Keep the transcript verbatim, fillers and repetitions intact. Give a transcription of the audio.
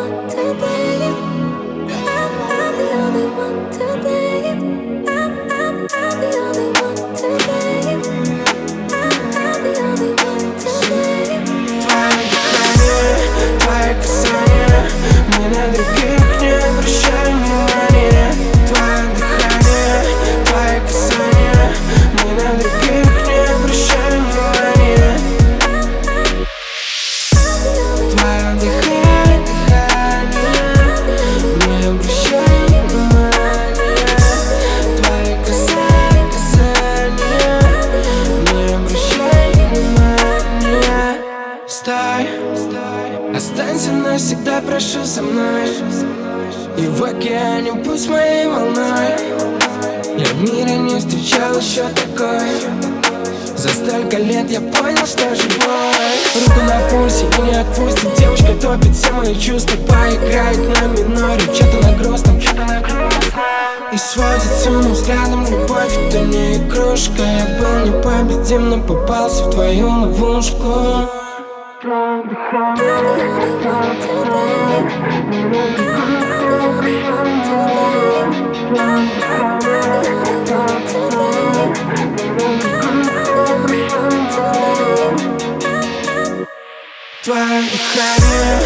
one today. I'm, I'm the only one today. I'm, I'm, I'm the only one today. I'm, I'm the only one today. Твое дыхание, твои касания, мы на других не обращаем внимания. Твое дыхание, твои касания, мы на других не обращаем внимания. Твое дыхание, дыхание, не обращаем внимания. Твои касания, касания, не обращаем внимания. Стой, останься навсегда, прошу, со мной. И в океане пусть моей волной. Я в мире не встречал еще такой. За столько лет я понял, что живой. Руку на пульсе и не отпустит. Девушка топит все мои чувства. Поиграет на миноре, что-то на грустном, что-то на грустном. И сводит сумму взглядом. Любовь — это не игрушка. Я был непобедим, но попался в твою ловушку. I'm the only one today. I'm the only one today. I'm, I'm the only one today. I'm the only one today. Твое дыхание,